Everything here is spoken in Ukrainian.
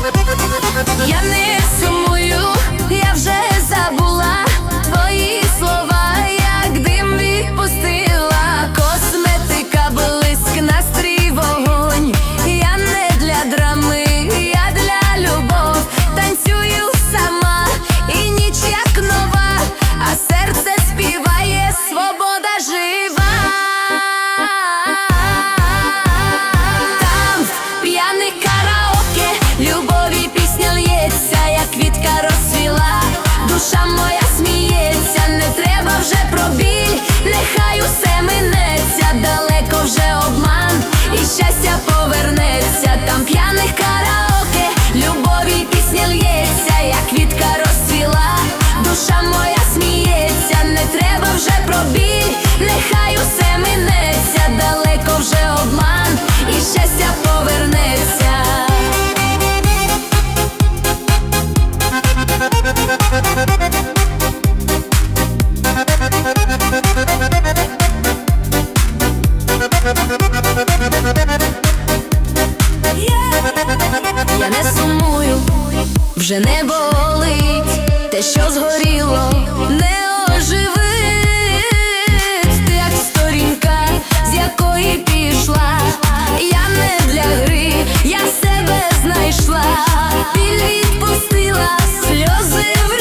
Я не сумую, я вже забула твої слова, як дим відпустила. Косметика, блиск, настрій, вогонь. Я не для драми, я для любов. Танцюю сама і ніч як нова, а серце співає, свобода жива. Там в п'яних караоке любові пісня лється, як квітка розцвіла. Душа моя сміється, не треба вже про біль, нехай усе минеться, далеко вже обман, і щастя повернеться. Там в п'яних караоке любові пісня лється, як квітка розцвіла. Душа моя сміється, не треба вже про біль, нехай усе минеться, далеко вже обман, і щастя повернеться. Я не сумую, вже не болить, те, що згоріло, не оживить. Ти як сторінка, з якої пішла, я не для гри, я себе знайшла. Біль відпустила, сльози в